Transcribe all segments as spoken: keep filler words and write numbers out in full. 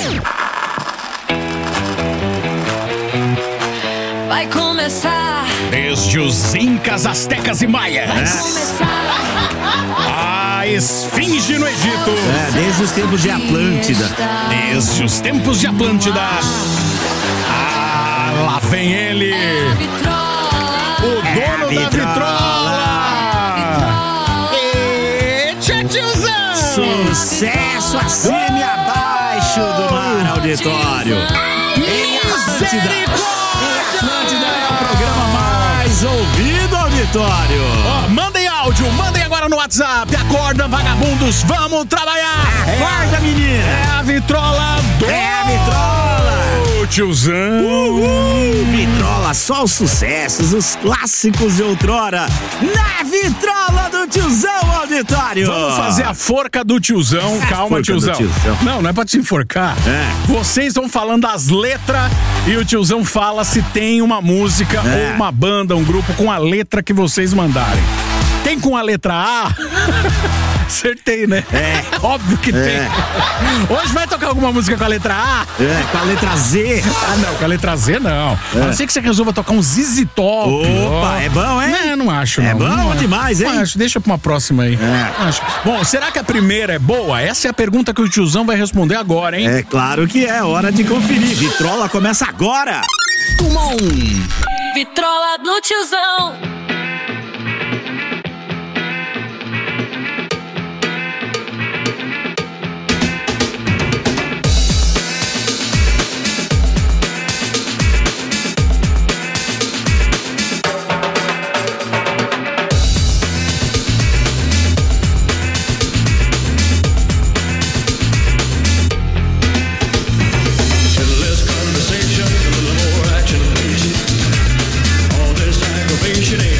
Vai começar. Desde os incas, astecas e maias. Vai começar. A esfinge no Egito. É, desde os tempos de Atlântida. Desde os tempos de Atlântida. Ah, lá vem ele. É a vitrola. O dono É a da vitrola. Eita, tiozão. Sucesso acima e abaixo do mar auditório. Em Atlântida. Em Atlântida é o programa mais ouvido auditório. Ó, mandem áudio, mandem agora no WhatsApp. Acorda, vagabundos, vamos trabalhar. Acorda, menina. É a vitrola do... É a vitrola. Tiozão. Uhul. Vitrola, só os sucessos, os clássicos de outrora. Na vitrola do tiozão auditório. Vamos fazer a forca do tiozão. A Calma, forca tiozão. do tiozão. Não, não é pra te enforcar. É. Vocês vão falando as letras e o tiozão fala se tem uma música É. ou uma banda, um grupo com a letra que vocês mandarem. Tem com a letra A? Acertei, né? É. Óbvio que É. tem. Hoje vai tocar alguma música com a letra A? É, com a letra Z. Ah, não, com a letra Z não. É. A não ser que você resolva tocar um Z Z Top. Opa, Ó. é bom, hein? Não, não acho, É não. bom Não acho. demais, hein? Não acho, deixa pra uma próxima aí. É. Não acho. Bom, será que a primeira é boa? Essa é a pergunta que o tiozão vai responder agora, hein? É claro que é, hora de conferir. Vitrola começa agora. Uma um. Vitrola do tiozão. All this aggravation ain't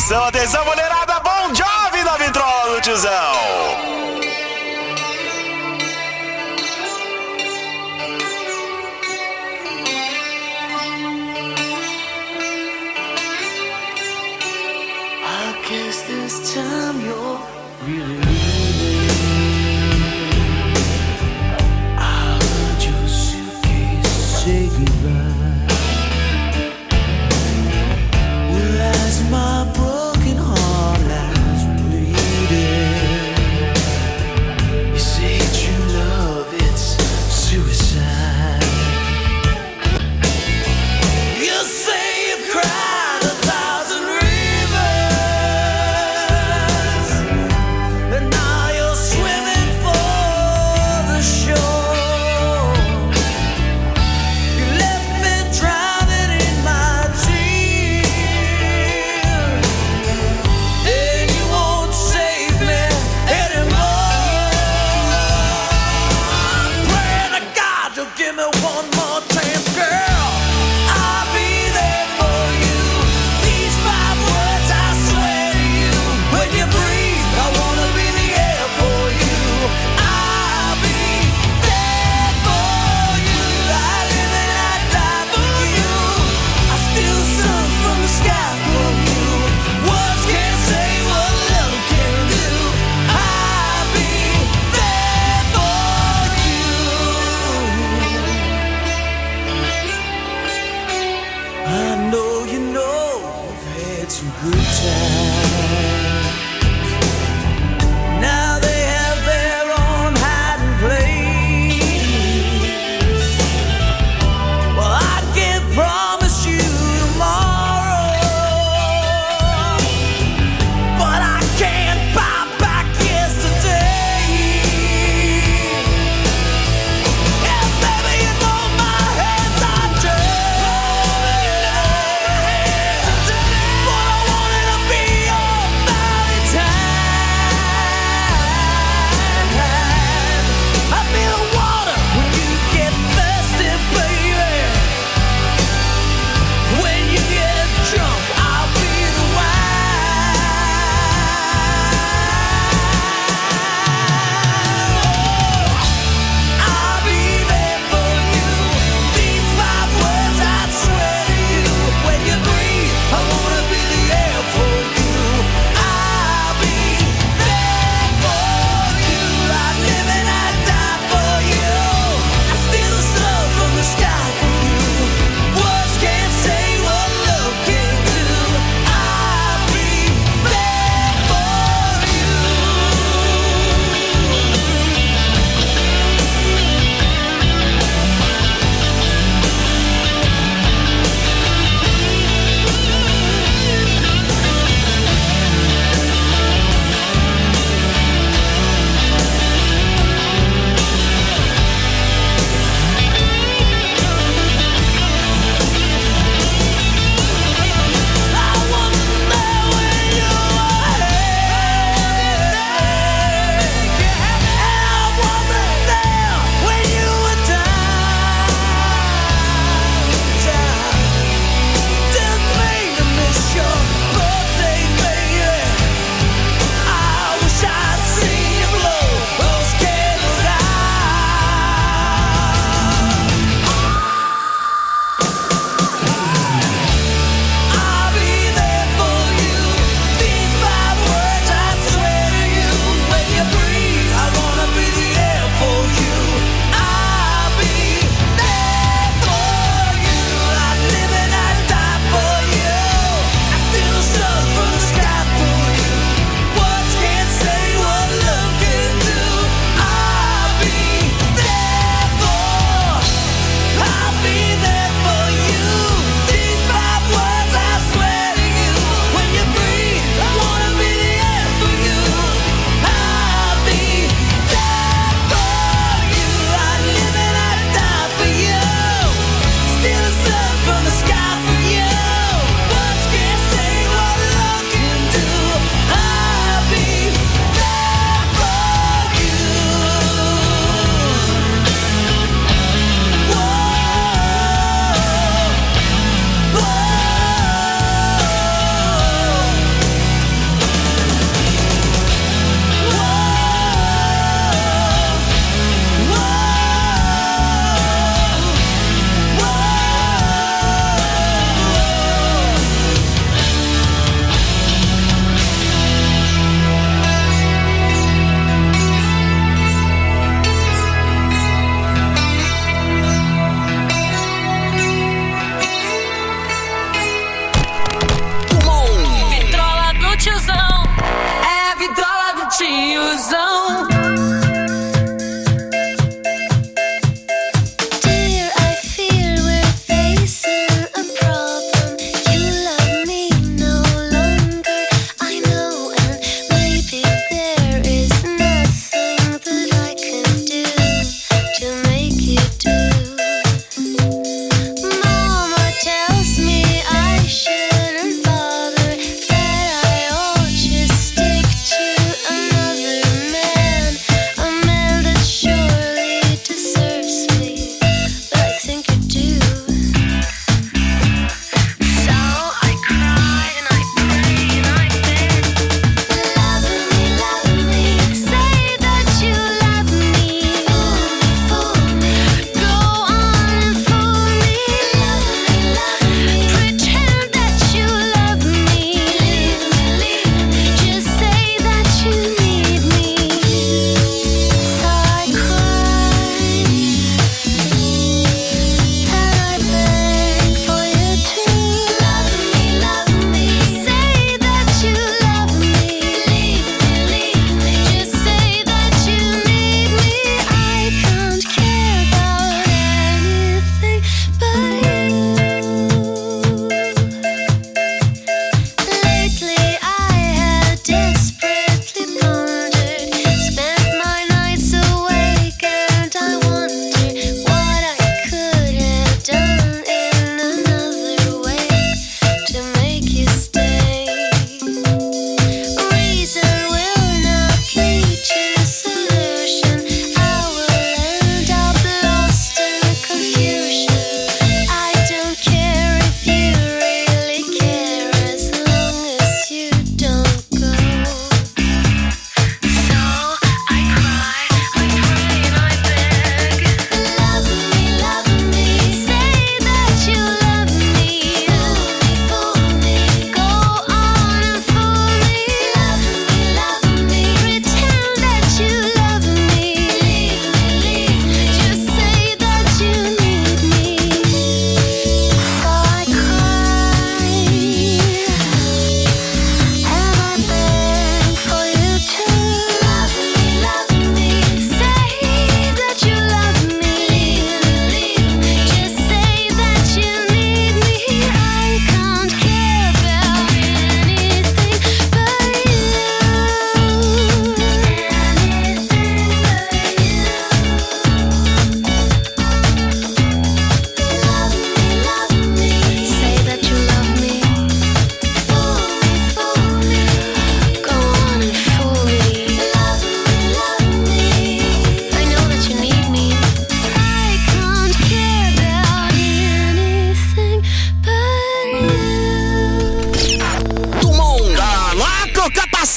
Atenção, atenção, mulherada, Bon Jovi na vitrola do tiozão. I guess this time you're really leaving. I heard your suitcase say goodbye. Well, as my broken heart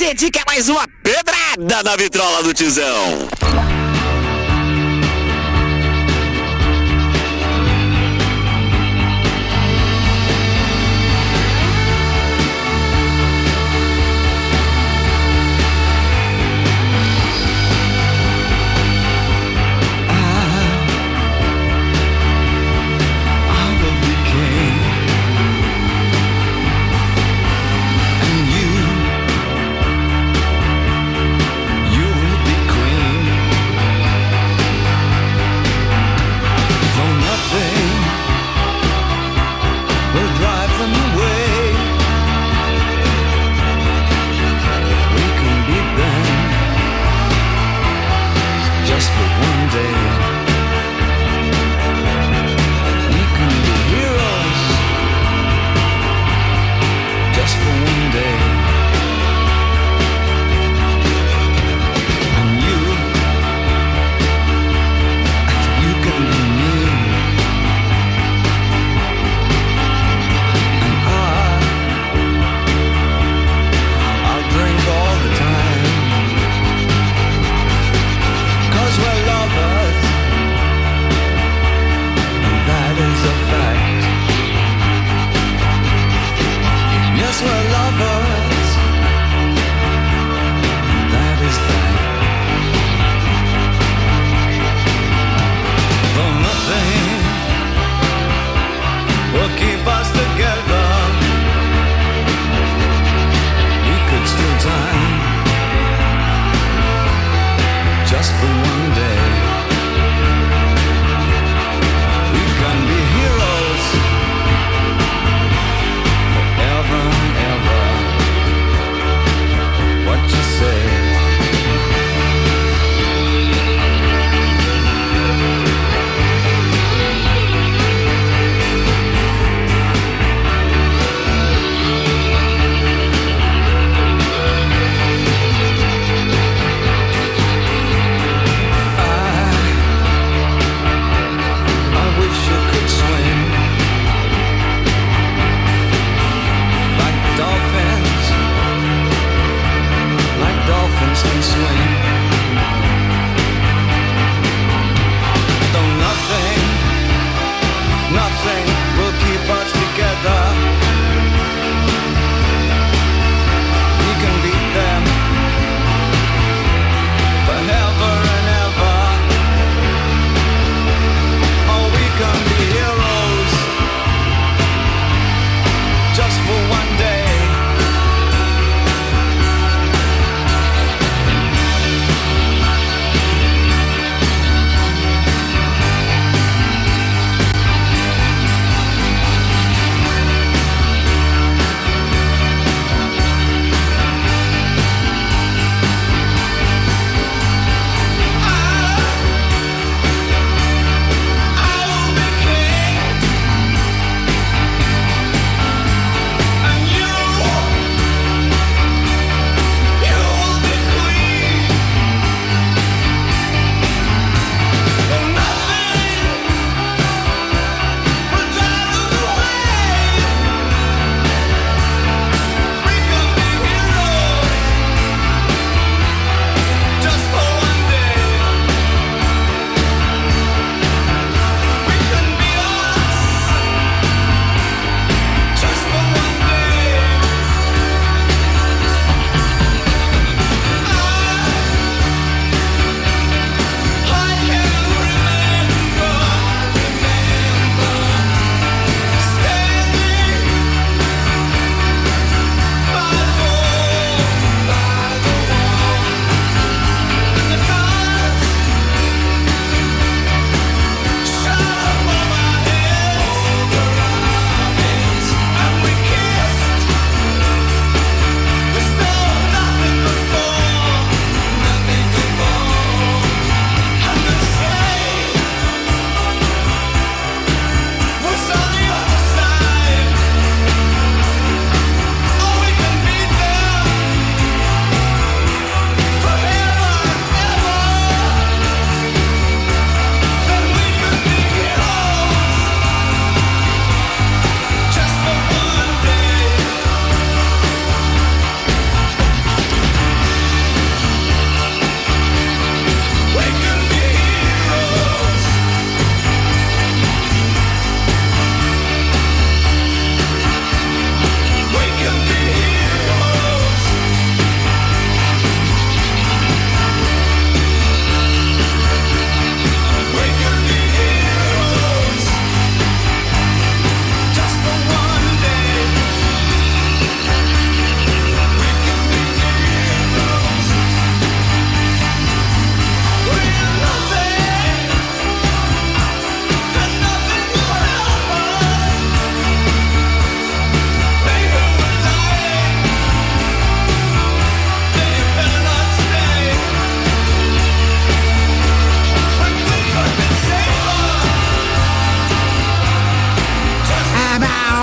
Acredite que é mais uma pedrada na vitrola do Tizão. You will be queen.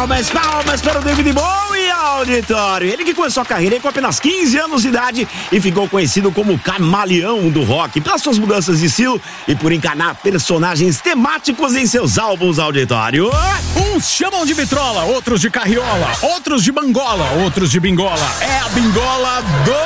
palmas, palmas para o David Bowie, auditório. Ele que começou a carreira com apenas quinze anos de idade e ficou conhecido como o camaleão do rock pelas suas mudanças de estilo e por encarnar personagens temáticos em seus álbuns, auditório. Uns chamam de vitrola, outros de carriola, outros de bangola, outros de bingola. É a bingola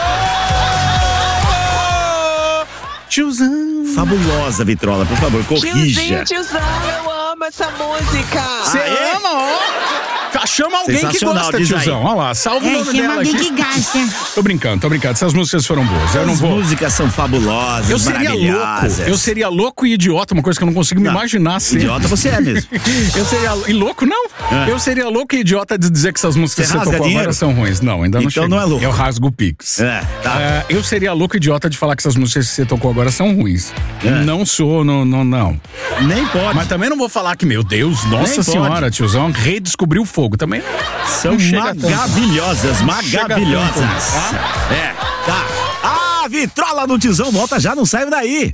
do tiozão. Fabulosa vitrola, por favor, corrija. Tiozinho, tiozão, eu amo essa música. Você ama, ó. Chama alguém que gosta, tiozão. Olha lá, salva o É, nome chama dela alguém aqui. que gasta. Tô brincando, tô brincando. Essas músicas foram boas. Eu não As vou. músicas são fabulosas, Eu seria louco. maravilhosas. Eu seria louco e idiota, uma coisa que eu não consigo me Não, imaginar ser. Idiota você é mesmo. Eu seria. E louco, não? É. Eu seria louco e idiota de dizer que essas músicas Você que você rasga tocou dinheiro? agora são ruins. Não, ainda não Então chega. não é louco. Eu rasgo o Pix. É, tá. É, eu seria louco e idiota de falar que essas músicas que você tocou agora são ruins. É. Não sou, não, não, não. Nem pode. Mas também não vou falar que, meu Deus, nossa Nem senhora, pode. tiozão, redescobriu o fogo. Também São não chega tanto. magabilhosas, Não chega magabilhosas. tanto, É, tá. A vitrola do tiozão volta já, não sai daí.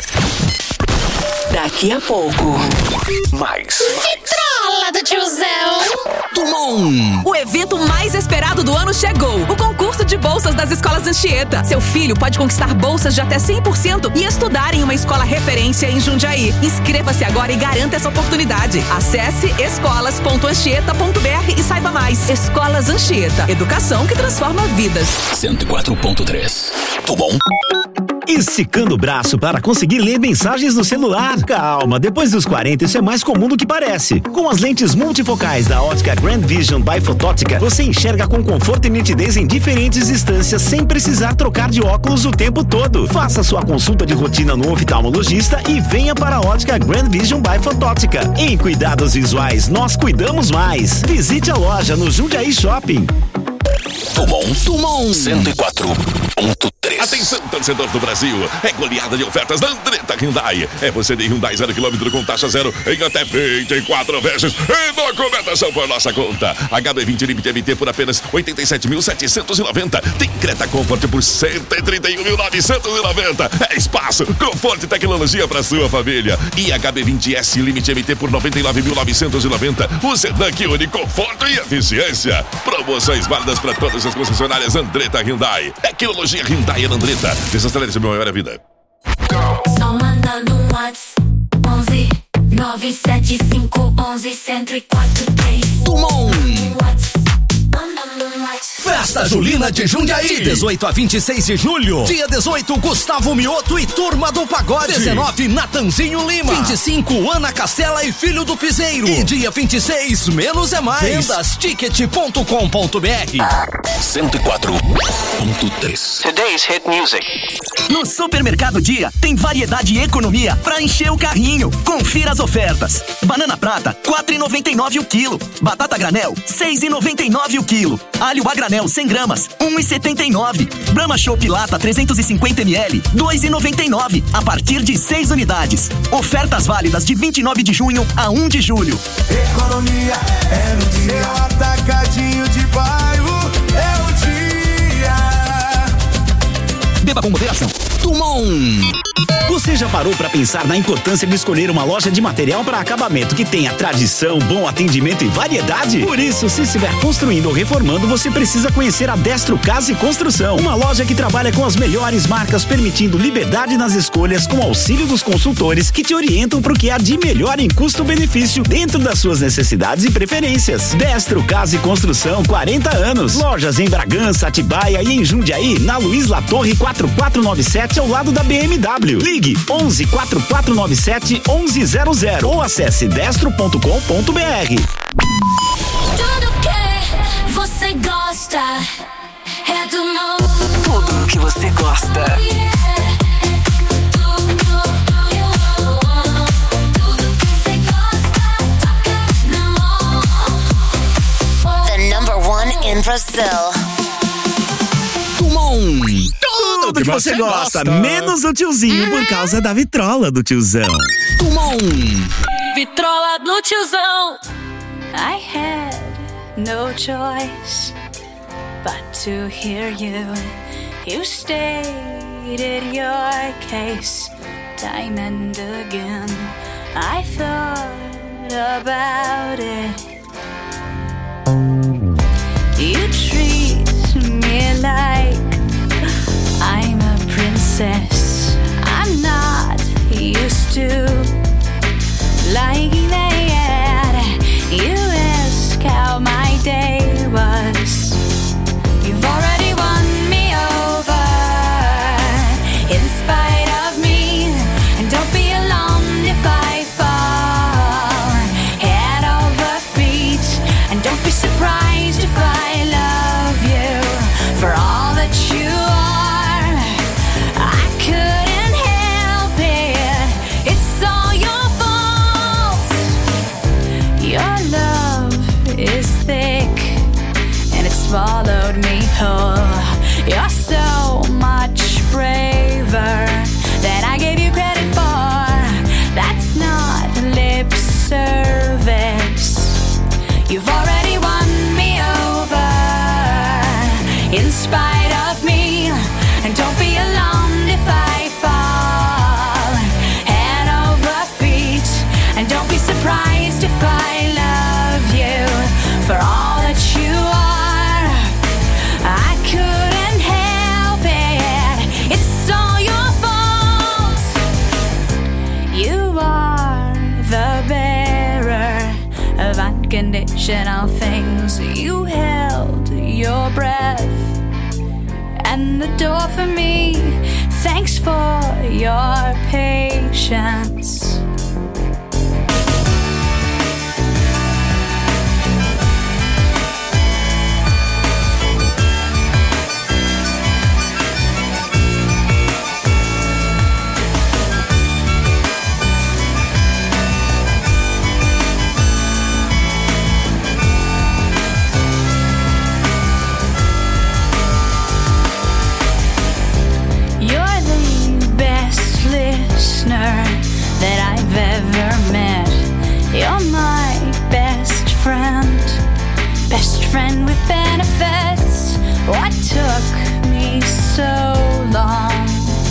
Daqui a pouco. Mais. Vitrola do tiozão. Tumon. O evento mais esperado do ano chegou. O concurso de bolsas das escolas Anchieta. Seu filho pode conquistar bolsas de até cem por cento e estudar em uma escola referência em Jundiaí. Inscreva-se agora e garanta essa oportunidade. Acesse escolas ponto anchieta ponto b r e saiba mais. Escolas Anchieta. Educação que transforma vidas. cento e quatro ponto três. Tudo bom? Esticando o braço para conseguir ler mensagens no celular. Calma, depois dos quarenta isso é mais comum do que parece. Com as lentes multifocais da ótica Grand Vision by Fotótica, você enxerga com conforto e nitidez em diferentes distâncias sem precisar trocar de óculos o tempo todo. Faça sua consulta de rotina no oftalmologista e venha para a ótica Grand Vision by Fotótica. Em cuidados visuais, nós cuidamos mais. Visite a loja no Jundiaí Shopping. Tumon. Tumon. cento e quatro ponto três. Atenção, torcedor do Brasil. É goleada de ofertas da Andretta Hyundai. É você de Hyundai zero quilômetro com taxa zero em até vinte e quatro vezes. E documentação por nossa conta. H B vinte Limite M T por apenas oitenta e sete mil setecentos e noventa. Tem Creta Comfort por cento e trinta e um mil novecentos e noventa. É espaço, conforto e tecnologia para sua família. E H B vinte S Limite M T por noventa e nove mil novecentos e noventa. O sedã que une conforto e eficiência. Promoções válidas para todas as concessionárias Andretta Hyundai. Tecnologia Hyundai é Andretta. Desacelere seu maior vida. Só manda no Whats onze nove sete cinco onze cento e quatro três. Tumon. Manda no Whats. Festa Julina de Jundiaí. De dezoito a vinte e seis de julho. Dia dezoito, Gustavo Mioto e Turma do Pagode. dezenove, Natanzinho Lima. vinte e cinco, Ana Castela e Filho do Piseiro. E dia vinte e seis, Menos é Mais. Vendas ticket ponto com ponto b r. cento e quatro ponto três. Today's hit music. No Supermercado Dia tem variedade e economia pra encher o carrinho. Confira as ofertas. Banana prata, quatro reais e noventa e nove o quilo. Batata granel, seis reais e noventa e nove o quilo. Alho a granel cem gramas, um real e setenta e nove. Brahma Chopp Lata trezentos e cinquenta mililitros, dois reais e noventa e nove. A partir de seis unidades. Ofertas válidas de vinte e nove de junho a um de julho. Economia é no dia. É o atacadinho de bairro, é o dia. Beba com moderação. Tumon. Você já parou para pensar na importância de escolher uma loja de material para acabamento que tenha tradição, bom atendimento e variedade? Por isso, se estiver construindo ou reformando, você precisa conhecer a Destro Casa e Construção, uma loja que trabalha com as melhores marcas, permitindo liberdade nas escolhas com auxílio dos consultores que te orientam para o que há de melhor em custo-benefício dentro das suas necessidades e preferências. Destro Casa e Construção, quarenta anos. Lojas em Bragança, Atibaia e em Jundiaí, na Luiz Latorre quatro quatro nove sete, ao lado da B M W. Ligue onze quatro quatro nove sete onze zero zero ou acesse destro ponto com ponto b r. Tudo que você gosta é do Tumon. Tudo que você gosta. The number one in Brazil. Tumon. Tudo que você gosta, menos o tiozinho por causa da vitrola do tiozão. Tumon. Vitrola do tiozão. I had no choice but to hear you. You stated your case time and again. I thought about it You treat me like I'm a princess. I'm not used to liking that. You ask how my day was. You've already won me over in spite of me. And don't be alarmed if I fall head over feet. And don't be surprised if I love you for all that you are. I couldn't help it. It's all your fault. Your love is thick and it swallowed me whole. You're so much braver than I gave you credit for. That's not lip service. You've already won me over in spite of me. And don't be alarmed if I fall head over feet. And don't be surprised if I love you for all that you are. I couldn't help it. It's all your fault. You are the bearer of unconditional things. You held your breath and the door for me. Thanks for your patience. You're the best listener that I've ever met. You're my best friend, best friend with benefits. What took me so long?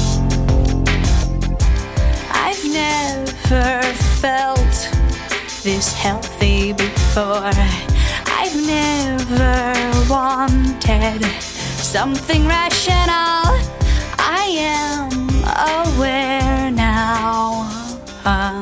I've never felt this healthy before. I've never wanted something rational. I am aware now. Um,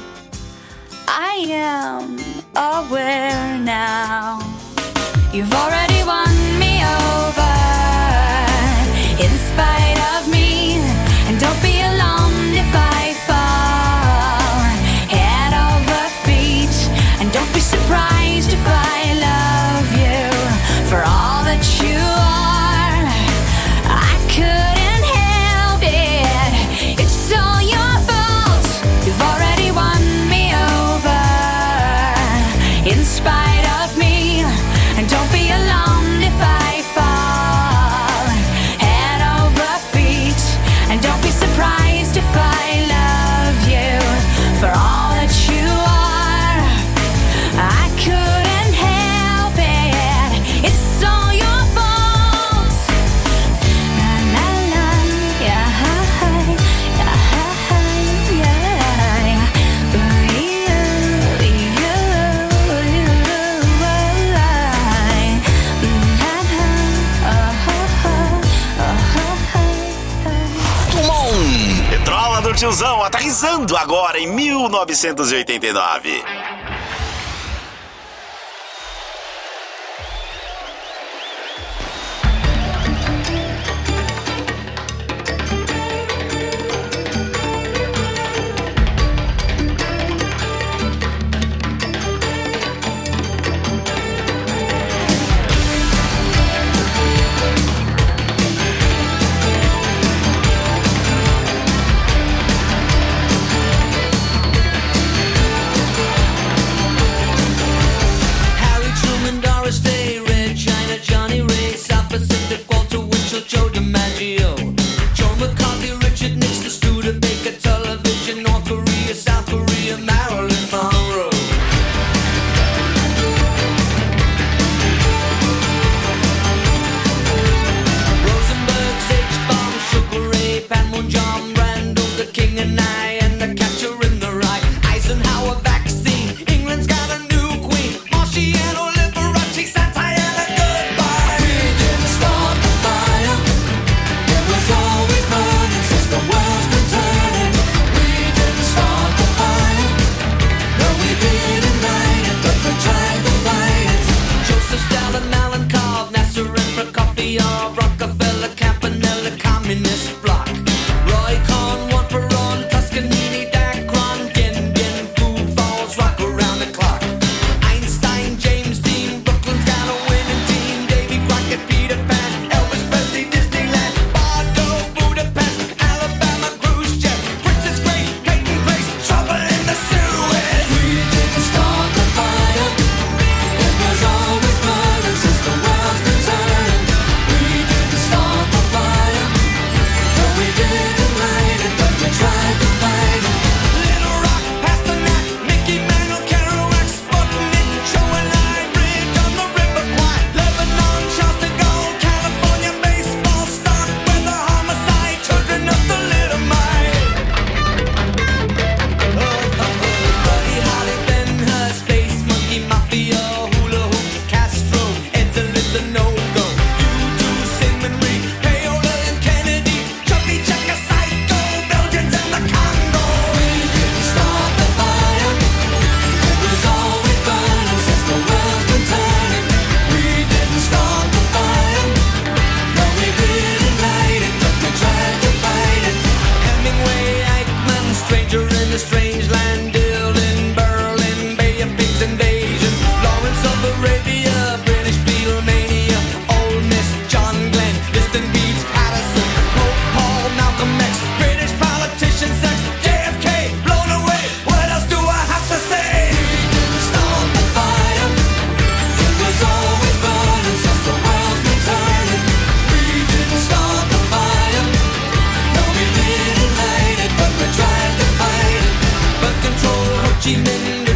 I am aware now. You've already won me over in spite of me. And don't be alarmed if I fall head over feet. And don't be surprised if I love you for all that you are. I couldn't help it. It's all your fault. You've already won me over in spite of me. And don't be alarmed if I fall head over feet. And don't be surprised if I love you for all that you are. I couldn't help it. It's all your fault. La la la, yeah, yeah, yeah. Ooh, you, you, Tumon! Petrola do Tiozão aterrissando agora em mil novecentos e oitenta e nove.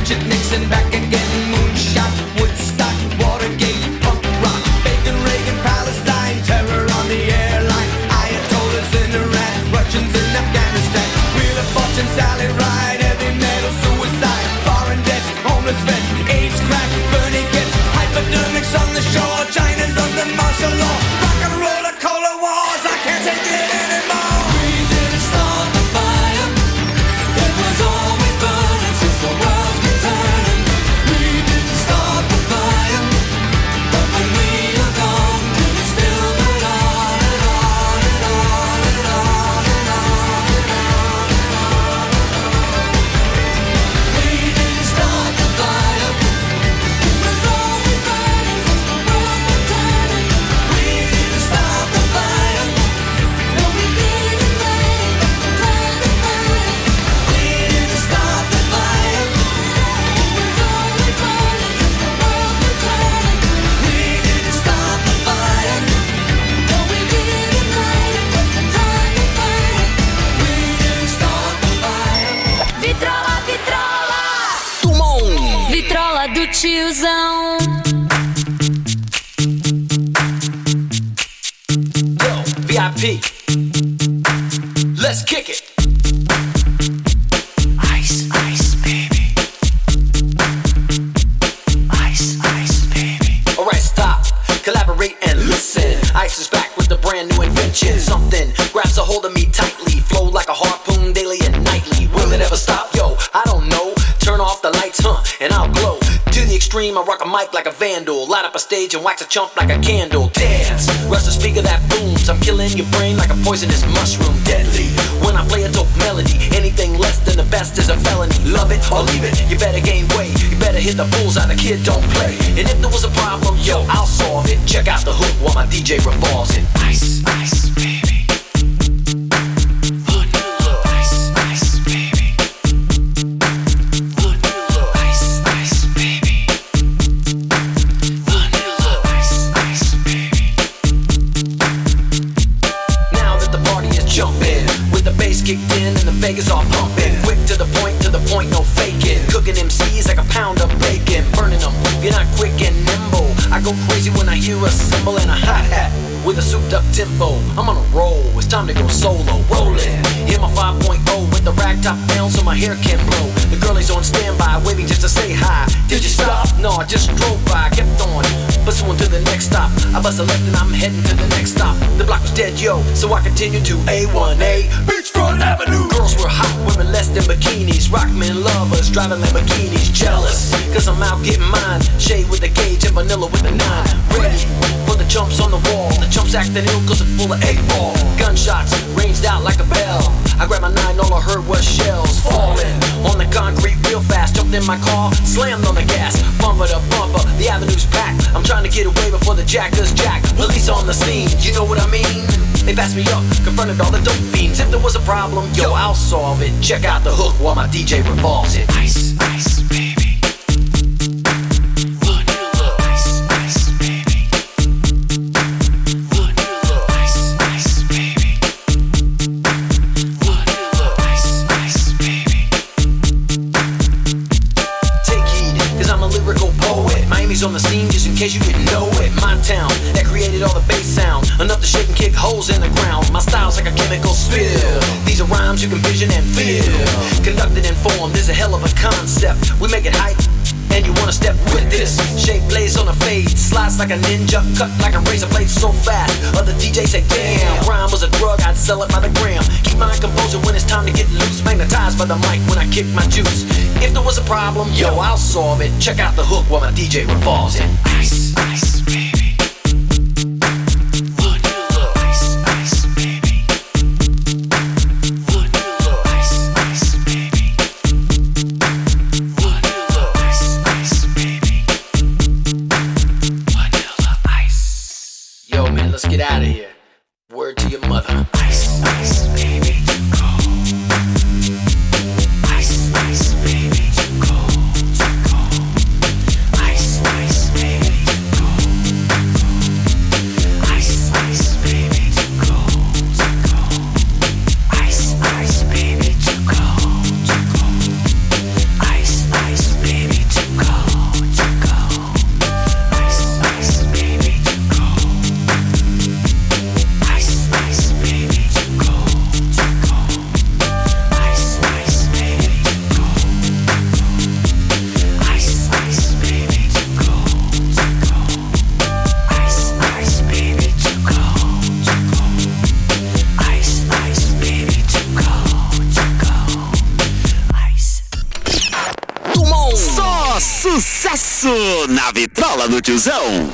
Richard Nixon back again. Moonshot, Woodstock, Watergate, punk rock, Bacon, Reagan, Palestine, terror on the airline, Ayatollahs in Iran, Russians in Afghanistan, Wheel of Fortune, Sally Ride, heavy metal, suicide, foreign debts, homeless vets, AIDS, crack, burning kids, hypodermics on the shore, China's under martial law, rock and roll, a cola wars, I can't take it anymore. We didn't start the fire, it was always burning since the world's been turning. We didn't start the fire, but when we are gone, will it still burn on and on and on and on and on and on and on? We didn't start the fire, it was always burning since the world's been turning. We didn't start the fire, no we didn't light it, turn the fire. We didn't start the fire, it was always burning since the world's been turning. We didn't start the fire, no we didn't light it, turn the fire. We didn't start the fire. Vitrola, vitrola. Tumon. Vitrola do tiozão. Yo, V I P. Let's kick it. Ice, ice, baby. Ice, ice, baby. Alright, stop. Collaborate and listen. Ice is back with a brand new invention. Something grabs a hold of me tightly. Flow like a harpoon daily and nightly. Will it ever stop? Yo, I don't know. Turn off the lights, huh, and I'll glow. To the extreme, I rock a mic like a vandal. Light up a stage and wax a chump like a candle. Dance, rush the speaker that booms. I'm killing your brain like a poisonous mushroom. Deadly, when I play a dope melody. Anything less than the best is a felony. Love it or leave it, you better gain weight. You better hit the bullseye, the kid don't play. And if there was a problem, yo, I'll solve it. Check out the hook while my D J revolves it. Ice, ice, baby. Vanilla. Ice, ice, baby. Vanilla. Ice, ice, baby. Vanilla. Ice, ice, baby. Now that the party is jumping, with the bass kicked in and the Vegas all pumping, quick to the point, to the point, no faking. Cooking M Cs like a pound of bacon, burning them. If you're not quick and nimble, I go crazy when I hear a cymbal and a hi-hat with a souped up tempo. I'm on a roll, it's time to go solo. Rollin', hit my five point oh with the rag top down so my hair can blow. The girlie's on standby, waiting just to say hi. Did you stop? No, I just drove by, kept on pursuing to the next stop. I bust a left and I'm heading to the next stop. The block was dead, yo, so I continued to A one A Beachfront Avenue. Girls were hot, women less than bikinis. Rockmen lovers, driving Lamborghinis. Jealous, cause I'm out getting mine. Shade with the gauge and vanilla with the nine. Ready for the jumps on the wall. The jumps acting ill cause it's full of eight ball. Gunshots ranged out like a bell. I grabbed my nine, all I heard was shells falling on the concrete real fast. Jumped in my car, slammed on the gas. Bumper to bumper, the avenue's packed. I'm trying to get away before the jackers jack. Police on the scene, you know what I mean? They passed me up, confronted all the dope fiends. If there was a problem, yo, I'll solve it. Check out the hook while my D J revolves it. Ice, ice, baby. Vanilla. Ice, ice, baby. Vanilla. Ice, ice, baby. Vanilla. Ice, ice, baby. Take heed, cause I'm a lyrical poet. Miami's on the scene just in case you didn't know it. My town, that created all the bass sound. Enough to shake and kick holes in the ground. My style's like a chemical spill. These are rhymes you can vision and feel. Conducted and formed is a hell of a concept. We make it hype, and you wanna step with this. Shape blaze on a fade, slice like a ninja, cut like a razor blade so fast. Other D Js say, damn, rhyme was a drug, I'd sell it by the gram. Keep my composure when it's time to get loose. Magnetized by the mic when I kick my juice. If there was a problem, yo, I'll solve it. Check out the hook while my D J revolves it. Ice, ice, baby. Vanilla. Ice, ice, baby. Vanilla. Ice, ice, baby. Vanilla. Ice, ice, baby. Vanilla ice. Yo, man, let's get out of here. Word to your mother. Ice, ice, baby. Too cold. Ice, ice, baby. Too cold. Too cold. Ice, ice, baby. Too Sucesso na vitrola do tiozão.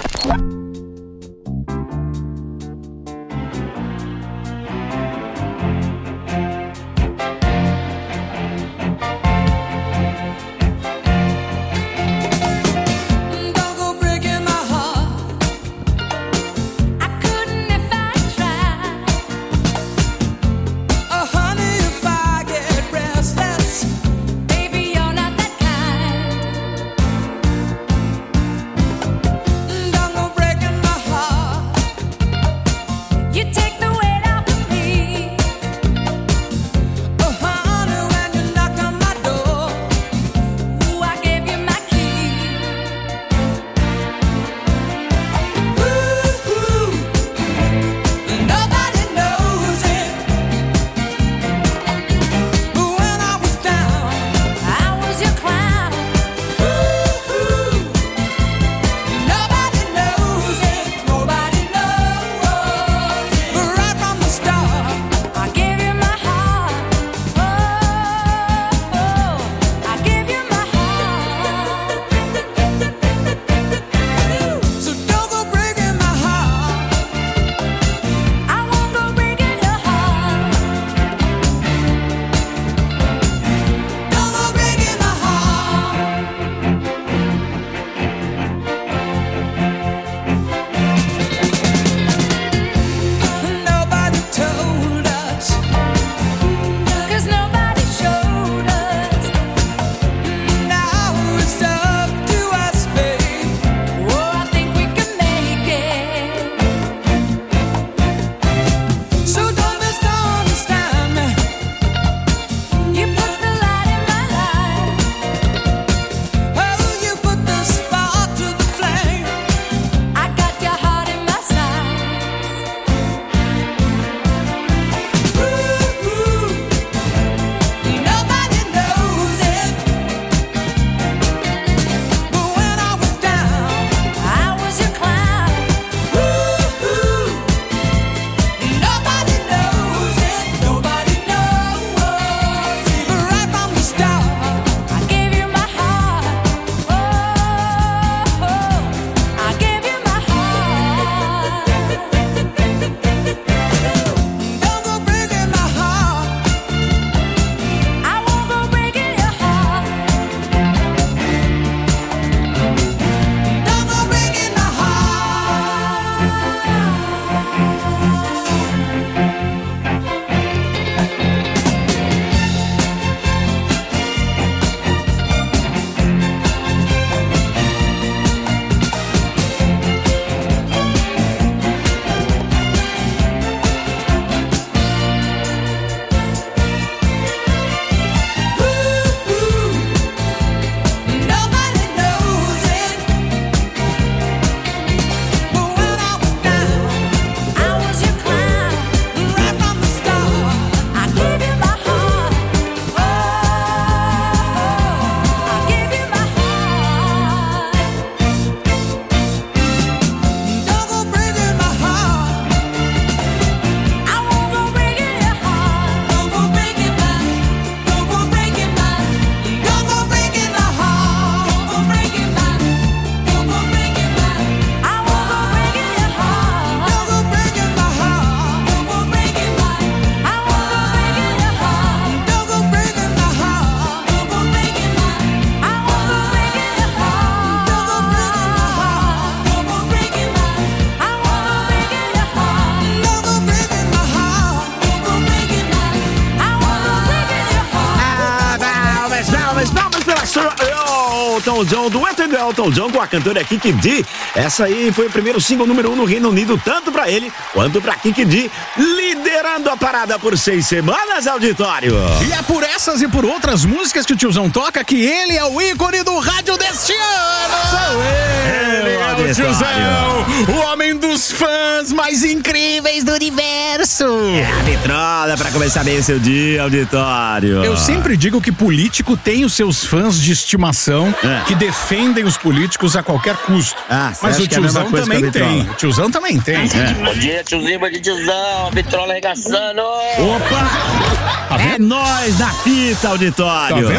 Elton John, dueto do Elton John com a cantora Kiki Dee. Essa aí foi o primeiro single número um no Reino Unido, tanto pra ele quanto pra Kiki Dee, liderando a parada por seis semanas, auditório. E é por essas e por outras músicas que o tiozão toca que ele é o ícone do rádio deste ano. Sou eu, ele é o tiozão, o homem dos fãs mais incríveis do universo. É a vitrola pra começar bem o seu dia, auditório. Eu sempre digo que político tem os seus fãs de estimação é. que defendem os políticos a qualquer custo. Ah, mas o tiozão é também tem. O tiozão também tem. É. Bom dia, tiozinho, bom dia, tiozão. A vitrola arregaçando. Opa! Tá é nós na fita, auditório. Tá vendo?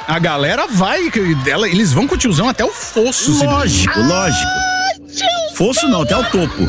A galera vai, ela, eles vão com o tiozão até o fosso. Lógico, lógico. Fosso não, até o topo.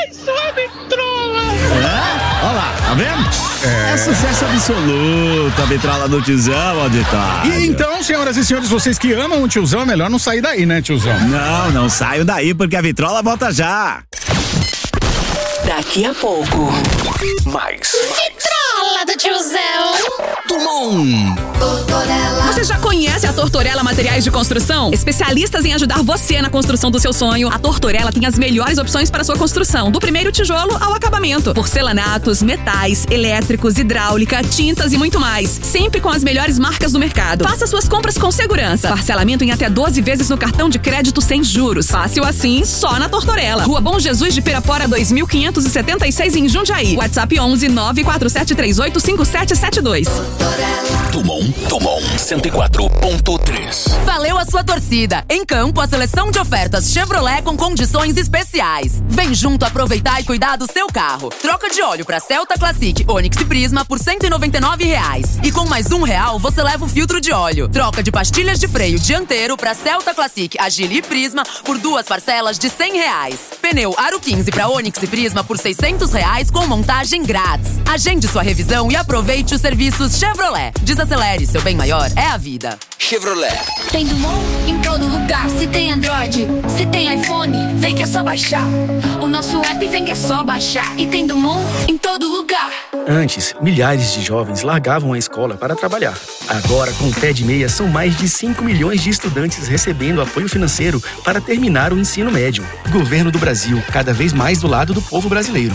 É? Olha lá, tá vendo? É, é sucesso absoluto a vitrola do tiozão, auditório. E então, senhoras e senhores, vocês que amam o tiozão, é melhor não sair daí, né, tiozão? Não, não saio daí porque a vitrola volta já. Daqui a pouco, mais. Vitrola do tiozão. Tumon. Você já conhece a Tortorella Materiais de Construção? Especialistas em ajudar você na construção do seu sonho, a Tortorella tem as melhores opções para sua construção, do primeiro tijolo ao acabamento. Porcelanatos, metais, elétricos, hidráulica, tintas e muito mais. Sempre com as melhores marcas do mercado. Faça suas compras com segurança. Parcelamento em até doze vezes no cartão de crédito sem juros. Fácil assim, só na Tortorella. Rua Bom Jesus de Pirapora dois mil quinhentos e setenta e seis em Jundiaí. WhatsApp onze nove quatro sete três oito cinco sete sete dois. Tumon, Tumon cento e quatro ponto três. Valeu a sua torcida. Em campo, a seleção de ofertas Chevrolet com condições especiais. Vem junto aproveitar e cuidar do seu carro. Troca de óleo para Celta Classic, Onix e Prisma por cento e noventa e nove reais. E com mais um real, você leva o filtro de óleo. Troca de pastilhas de freio dianteiro para Celta Classic, Agile e Prisma por duas parcelas de cem reais. Pneu Aro quinze para Onix e Prisma por seiscentos reais com montagem grátis. Agende sua revisão e aproveite os serviços Chevrolet. Desacelere, seu bem maior é a vida. Chevrolet. Tem Dumont em todo lugar. Se tem Android, se tem iPhone, vem que é só baixar. O nosso app vem que é só baixar. E tem Dumont em todo lugar. Antes, milhares de jovens largavam a escola para trabalhar. Agora, com o Pé de Meia, são mais de cinco milhões de estudantes recebendo apoio financeiro para terminar o ensino médio. Governo do Brasil, cada vez mais do lado do povo brasileiro.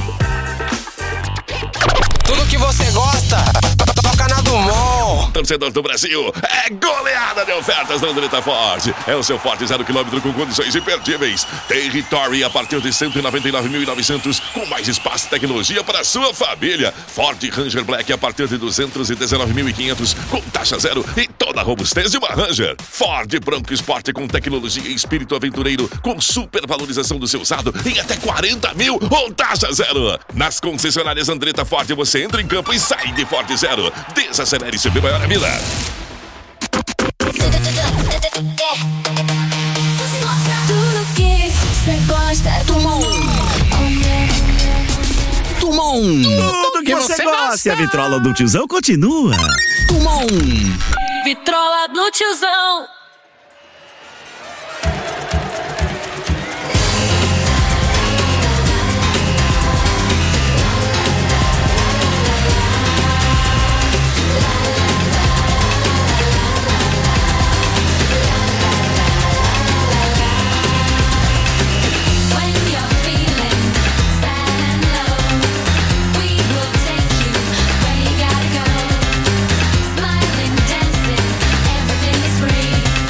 Tudo que você gosta, toca na Dumont. Torcedor do Brasil, é goleada de ofertas da Andretta Ford. É o seu Ford zero quilômetro com condições imperdíveis. Territory a partir de cento e noventa e nove mil e novecentos com mais espaço e tecnologia para a sua família. Ford Ranger Black a partir de duzentos e dezenove mil e quinhentos com taxa zero e toda a robustez de uma Ranger. Ford Bronco Sport com tecnologia e espírito aventureiro com super valorização do seu usado em até quarenta mil ou taxa zero. Nas concessionárias Andretta Ford você entra em campo e sai de Ford Zero. Desacelere seu bem maior a vida. Tudo que você gosta é Dumont. Tumon. Tudo que você gosta. E a vitrola do tiozão continua. Tumon. Vitrola do tiozão. Smiling, dancing, everything is free.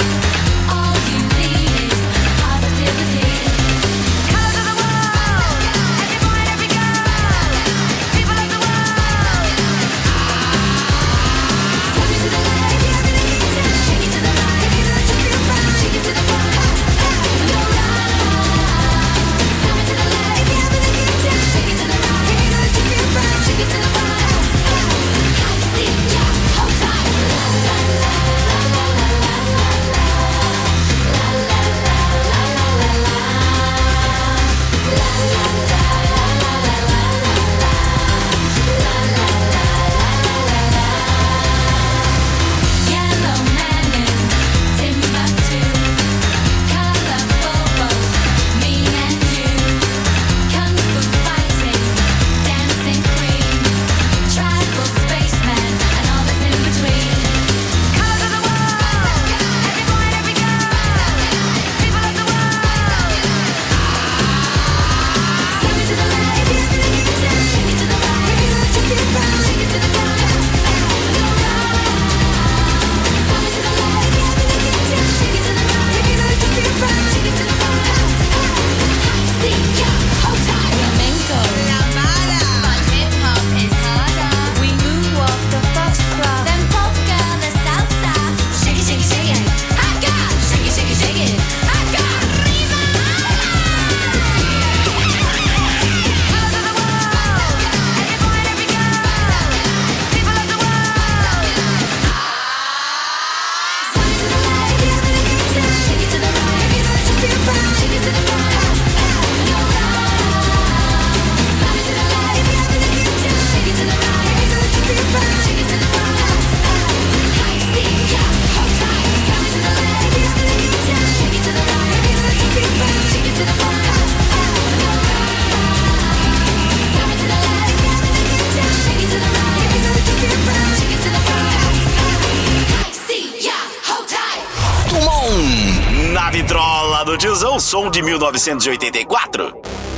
vitrola do tiozão, som de mil novecentos e oitenta e quatro.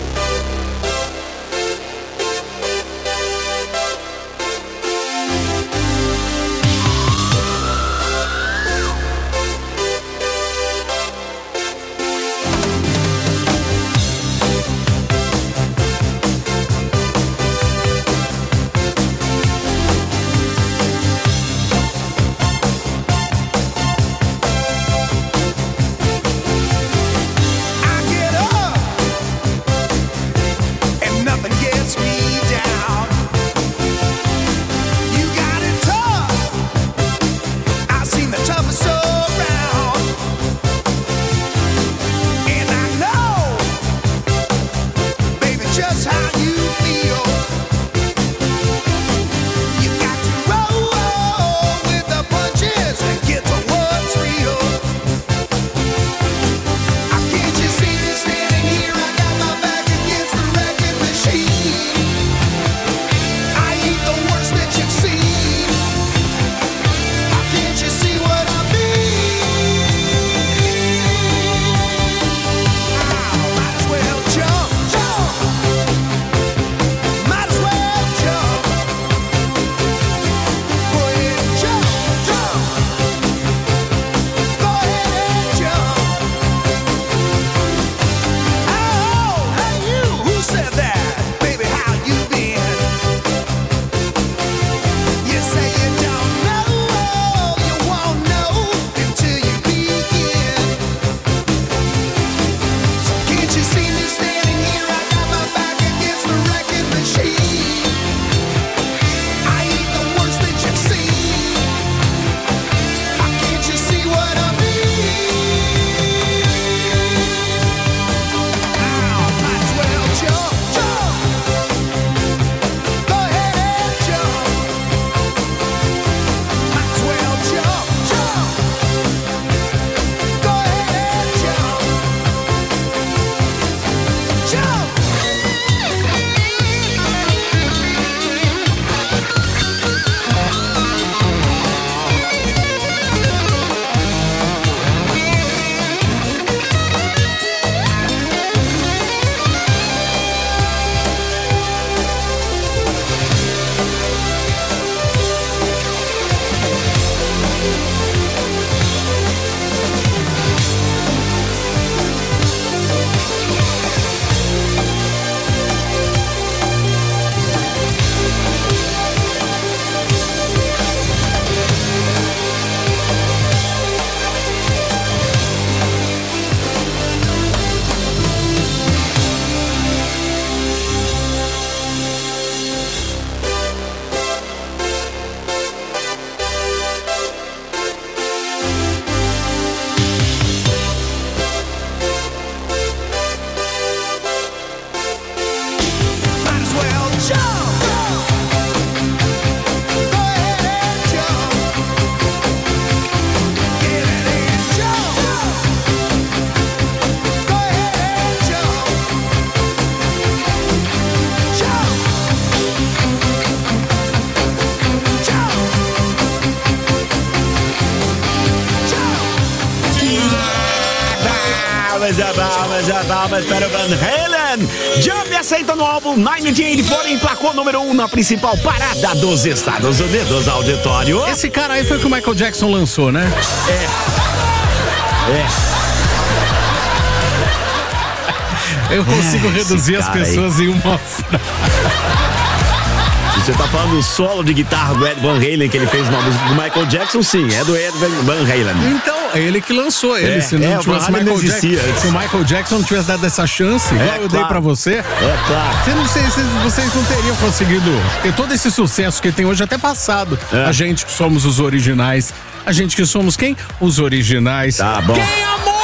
Palmas, palmas, palmas para o Van Halen. Jump aceita no álbum mil novecentos e oitenta e quatro, emplacou número um na principal parada dos Estados Unidos, auditório. Esse cara aí foi que o Michael Jackson lançou, né? É. É. Eu consigo é, reduzir as pessoas aí em uma frase. Você tá falando do solo de guitarra do Ed Van Halen que ele fez uma música do Michael Jackson? Sim, é do Ed Van Halen. Então, é ele que lançou ele. É, se não é, tivesse Michael não Jackson, se o Michael Jackson não tivesse dado essa chance, igual é, eu claro. dei pra você, é claro. Você não sei, vocês, vocês não teriam conseguido ter todo esse sucesso que tem hoje até passado. É. A gente que somos os originais. A gente que somos quem? Os originais. Tá bom. Quem amou?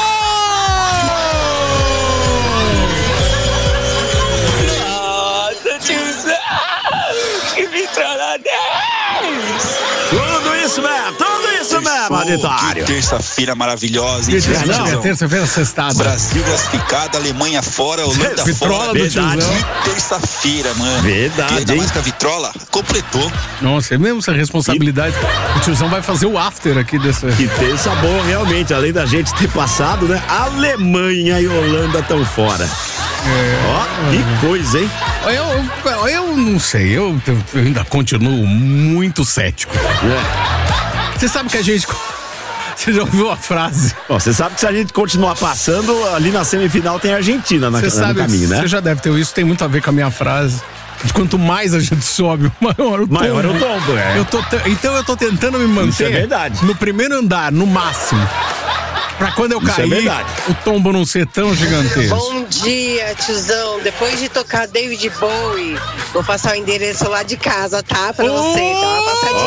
Tudo isso mesmo, tudo isso mesmo, auditório. Que terça-feira maravilhosa, hein? Terça-feira, terça-feira sextada. Brasil classificado, Alemanha fora, Holanda Vitrola fora. do tiozão. Que terça-feira, mano. Verdade, Ainda hein? mais que a Vitrola completou. Nossa, é mesmo essa responsabilidade. O tiozão vai fazer o after aqui dessa. Que terça boa, realmente. Além da gente ter passado, né? Alemanha e Holanda estão fora. É. Ó, que coisa, hein? Eu, eu, eu não sei, eu, eu ainda continuo muito cético. É. Você sabe que a gente. Você já ouviu a frase? Bom, você sabe que se a gente continuar passando, ali na semifinal tem a Argentina na, Você no sabe, caminho, né? Você já deve ter isso, tem muito a ver com a minha frase. De quanto mais a gente sobe, maior o tombo. Maior o tombo, é. Eu tô te- então eu tô tentando me manter Isso é verdade. no primeiro andar, no máximo. Pra quando eu Isso é cair, verdade. o tombo não ser tão gigantesco. Bom dia, tiozão. Depois de tocar David Bowie, vou passar o endereço lá de casa, tá? Pra você dar uma passadinha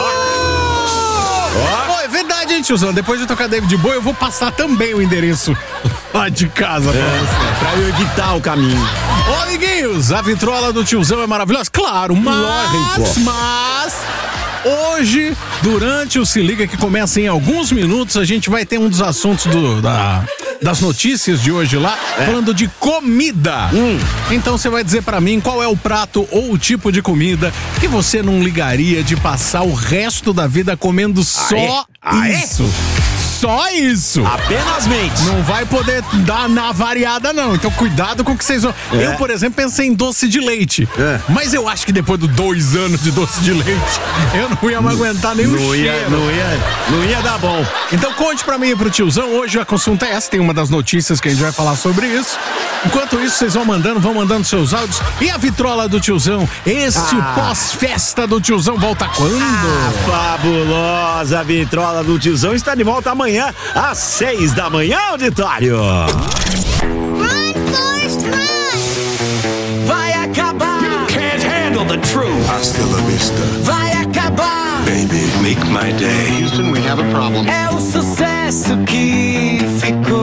lá. Oh, é verdade, hein, tiozão? Depois de tocar David Bowie, eu vou passar também o endereço lá de casa pra É, você. pra eu evitar o caminho. Ô, amiguinhos, a vitrola do tiozão é maravilhosa? Claro, mas... Lógico. Mas... Hoje, durante o Se Liga, que começa em alguns minutos, a gente vai ter um dos assuntos do, da, das notícias de hoje lá, É. falando de comida. Hum. Então você vai dizer pra mim qual é o prato ou o tipo de comida que você não ligaria de passar o resto da vida comendo só Ah, é? isso. Só isso. Apenas mente. Não vai poder dar na variada, não. Então, cuidado com o que vocês vão. É. Eu, por exemplo, pensei em doce de leite. É. Mas eu acho que depois de dois anos de doce de leite, eu não ia me aguentar nem o Não ia, cheiro. não ia, não ia dar bom. Então, conte pra mim e pro tiozão. Hoje a consulta é essa. Tem uma das notícias que a gente vai falar sobre isso. Enquanto isso, vocês vão mandando, vão mandando seus áudios. E a vitrola do tiozão? Este Ah. pós-festa do tiozão volta quando? Ah, fabulosa vitrola do tiozão está de volta amanhã às seis da manhã, auditório. Vai acabar. You can't handle the truth. Hasta la vista. Vai acabar. Baby, make my day. Houston, we have a problem. É o sucesso que ficou.